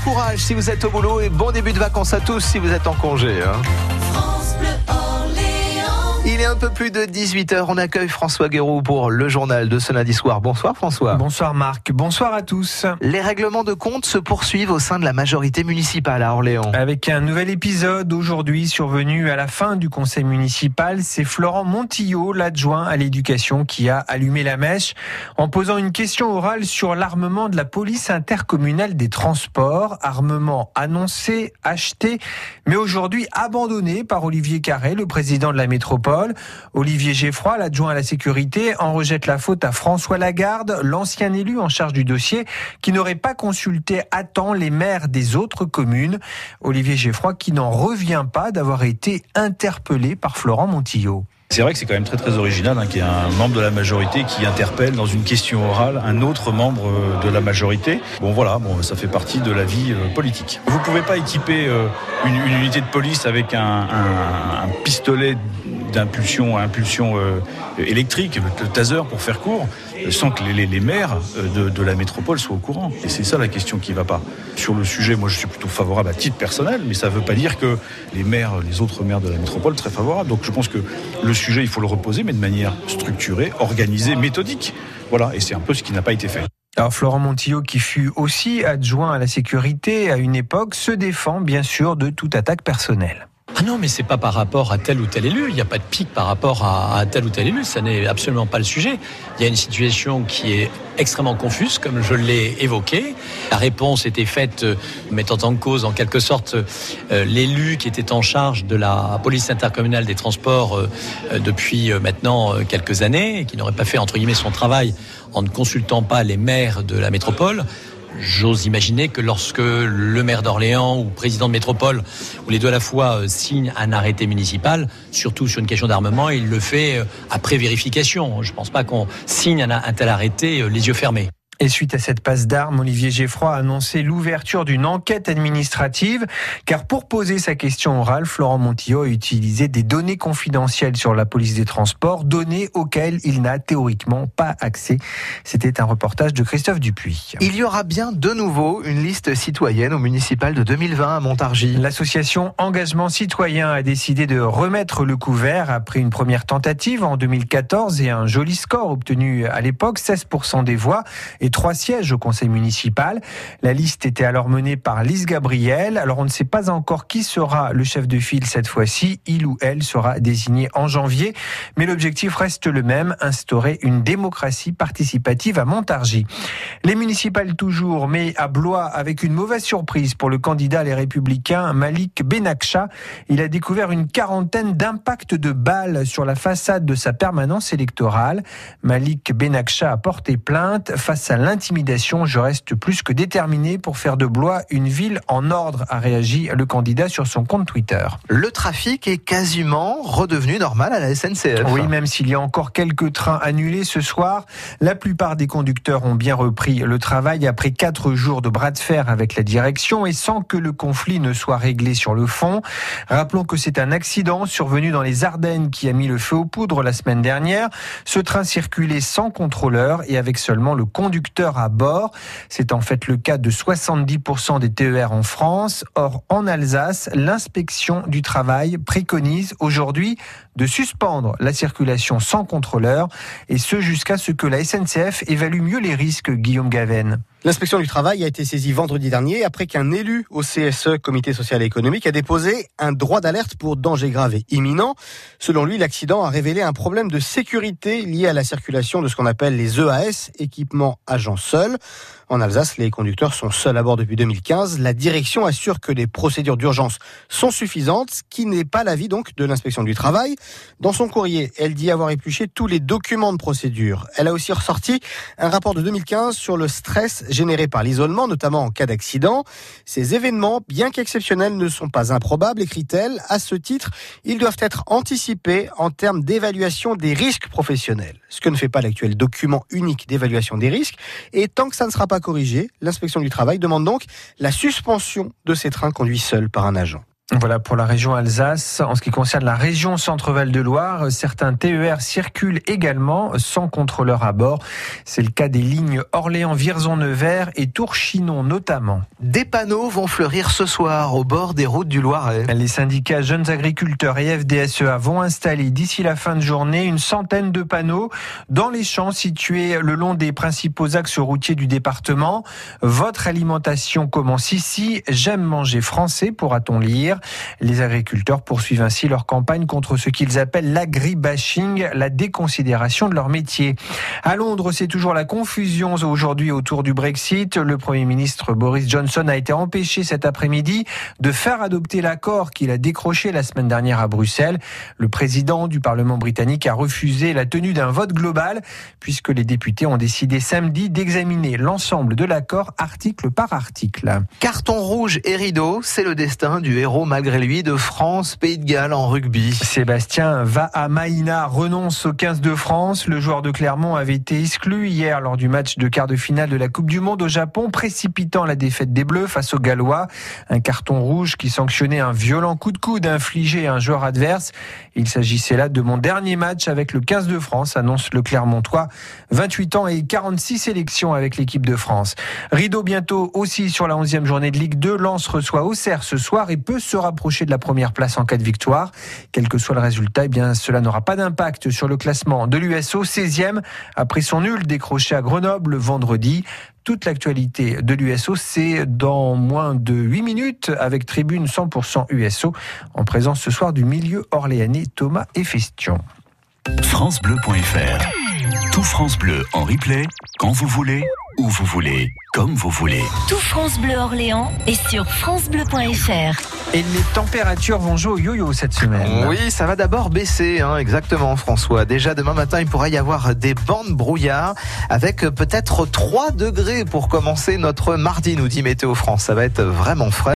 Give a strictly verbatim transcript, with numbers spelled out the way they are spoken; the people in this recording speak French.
courage si vous êtes au boulot et bon début de vacances à tous si vous êtes en congé. Hein. France Bleu Orléans. Il est un peu plus de dix-huit heures. On accueille François Guéroux pour le journal de ce lundi soir. Bonsoir François. Bonsoir Marc. Bonsoir à tous. Les règlements de compte se poursuivent au sein de la majorité municipale à Orléans. Avec un nouvel épisode aujourd'hui survenu à la fin du conseil municipal, c'est Florent Montillot, l'adjoint à l'éducation, qui a allumé la mèche en posant une question orale sur l'armement de la police intercommunale des transports. Armement annoncé, acheté, mais aujourd'hui abandonné par Olivier Carré, le président de la métropole. Olivier Geffroy, l'adjoint à la sécurité, en rejette la faute à François Lagarde, l'ancien élu en charge du dossier, qui n'aurait pas consulté à temps les maires des autres communes. Olivier Geffroy qui n'en revient pas d'avoir été interpellé par Florent Montillot. C'est vrai que c'est quand même très très original hein, qu'il y ait un membre de la majorité qui interpelle dans une question orale un autre membre de la majorité. Bon voilà, bon, ça fait partie de la vie euh, politique. Vous ne pouvez pas équiper euh, une, une unité de police avec un, un, un pistolet d'impulsion à impulsion euh, électrique, le taser pour faire court, sans que les, les, les maires de, de la métropole soient au courant. Et c'est ça la question qui ne va pas. Sur le sujet, moi je suis plutôt favorable à titre personnel, mais ça ne veut pas dire que les maires, les autres maires de la métropole seraient favorables. Donc je pense que le sujet, il faut le reposer, mais de manière structurée, organisée, méthodique. Voilà, et c'est un peu ce qui n'a pas été fait. Alors Florent Montillot, qui fut aussi adjoint à la sécurité à une époque, se défend bien sûr de toute attaque personnelle. Ah non, mais c'est pas par rapport à tel ou tel élu. Il n'y a pas de pique par rapport à, à tel ou tel élu. Ça n'est absolument pas le sujet. Il y a une situation qui est extrêmement confuse, comme je l'ai évoqué. La réponse était faite euh, mettant en cause, en quelque sorte, euh, l'élu qui était en charge de la police intercommunale des transports euh, euh, depuis euh, maintenant euh, quelques années, et qui n'aurait pas fait, entre guillemets, son travail en ne consultant pas les maires de la métropole. J'ose imaginer que lorsque le maire d'Orléans ou président de métropole, ou les deux à la fois, signe un arrêté municipal, surtout sur une question d'armement, il le fait après vérification. Je ne pense pas qu'on signe un, un tel arrêté les yeux fermés. Et suite à cette passe d'armes, Olivier Geffroy a annoncé l'ouverture d'une enquête administrative, car pour poser sa question orale, Florent Montillot a utilisé des données confidentielles sur la police des transports, données auxquelles il n'a théoriquement pas accès. C'était un reportage de Christophe Dupuis. Il y aura bien de nouveau une liste citoyenne au municipal de deux mille vingt à Montargis. L'association Engagement Citoyen a décidé de remettre le couvert après une première tentative en deux mille quatorze et un joli score obtenu à l'époque, seize pour cent des voix et trois sièges au conseil municipal. La liste était alors menée par Lise Gabriel. Alors on ne sait pas encore qui sera le chef de file cette fois-ci. Il ou elle sera désigné en janvier. Mais l'objectif reste le même, instaurer une démocratie participative à Montargis. Les municipales toujours, mais à Blois avec une mauvaise surprise pour le candidat Les Républicains Malik Benakcha. Il a découvert une quarantaine d'impacts de balles sur la façade de sa permanence électorale. Malik Benakcha a porté plainte face à l'intimidation. Je reste plus que déterminé pour faire de Blois une ville en ordre, a réagi le candidat sur son compte Twitter. Le trafic est quasiment redevenu normal à la S N C F. Oui, même s'il y a encore quelques trains annulés ce soir, la plupart des conducteurs ont bien repris le travail après quatre jours de bras de fer avec la direction et sans que le conflit ne soit réglé sur le fond. Rappelons que c'est un accident survenu dans les Ardennes qui a mis le feu aux poudres la semaine dernière. Ce train circulait sans contrôleur et avec seulement le conducteur à bord. C'est en fait le cas de soixante-dix pour cent des T E R en France. Or, en Alsace, l'inspection du travail préconise aujourd'hui de suspendre la circulation sans contrôleur, et ce jusqu'à ce que la S N C F évalue mieux les risques. Guillaume Gaven. L'inspection du travail a été saisie vendredi dernier après qu'un élu au C S E, Comité social et économique, a déposé un droit d'alerte pour danger grave et imminent. Selon lui, l'accident a révélé un problème de sécurité lié à la circulation de ce qu'on appelle les E A S, équipements agents seuls. En Alsace, les conducteurs sont seuls à bord depuis deux mille quinze. La direction assure que les procédures d'urgence sont suffisantes, ce qui n'est pas l'avis donc de l'inspection du travail. Dans son courrier, elle dit avoir épluché tous les documents de procédure. Elle a aussi ressorti un rapport de deux mille quinze sur le stress généré par l'isolement, notamment en cas d'accident. Ces événements, bien qu'exceptionnels, ne sont pas improbables, écrit-elle. À ce titre, ils doivent être anticipés en termes d'évaluation des risques professionnels. Ce que ne fait pas l'actuel document unique d'évaluation des risques. Et tant que ça ne sera pas corrigé, l'inspection du travail demande donc la suspension de ces trains conduits seuls par un agent. Voilà pour la région Alsace. En ce qui concerne la région Centre-Val de Loire, certains T E R circulent également sans contrôleur à bord. C'est le cas des lignes Orléans-Vierzon-Nevers et Tours-Chinon notamment. Des panneaux vont fleurir ce soir au bord des routes du Loiret. Les syndicats Jeunes Agriculteurs et F D S E A vont installer d'ici la fin de journée une centaine de panneaux dans les champs situés le long des principaux axes routiers du département. Votre alimentation commence ici. J'aime manger français, pourra-t-on lire. Les agriculteurs poursuivent ainsi leur campagne contre ce qu'ils appellent l'agribashing, la déconsidération de leur métier. À Londres, c'est toujours la confusion aujourd'hui autour du Brexit. Le Premier ministre Boris Johnson a été empêché cet après-midi de faire adopter l'accord qu'il a décroché la semaine dernière à Bruxelles. Le président du Parlement britannique a refusé la tenue d'un vote global puisque les députés ont décidé samedi d'examiner l'ensemble de l'accord article par article. Carton rouge et rideau, c'est le destin du héros malgré lui de France, Pays de Galles en rugby. Sébastien Vahamaina renonce au quinze de France. Le joueur de Clermont avait été exclu hier lors du match de quart de finale de la Coupe du Monde au Japon, précipitant la défaite des Bleus face aux Gallois. Un carton rouge qui sanctionnait un violent coup de coude infligé à un joueur adverse. Il s'agissait là de mon dernier match avec le quinze de France, annonce le Clermontois. vingt-huit ans et quarante-six sélections avec l'équipe de France. Rideau bientôt aussi sur la onzième journée de Ligue deux. Lens reçoit Auxerre ce soir et peut se rapprocher de la première place en cas de victoire. Quel que soit le résultat, eh bien, cela n'aura pas d'impact sur le classement de l'U S O, seizième, après son nul décroché à Grenoble vendredi. Toute l'actualité de l'U S O, c'est dans moins de huit minutes avec Tribune cent pour cent U S O, en présence ce soir du milieu orléanais Thomas Hefestion. francebleu point f r. Tout France Bleu en replay, quand vous voulez, où vous voulez, comme vous voulez. Tout France Bleu Orléans est sur francebleu point f r. Et les températures vont jouer au yo-yo cette semaine. Oui, ça va d'abord baisser, hein, exactement François. Déjà demain matin, il pourrait y avoir des bancs de brouillard avec peut-être trois degrés pour commencer notre mardi, nous dit Météo France. Ça va être vraiment frais.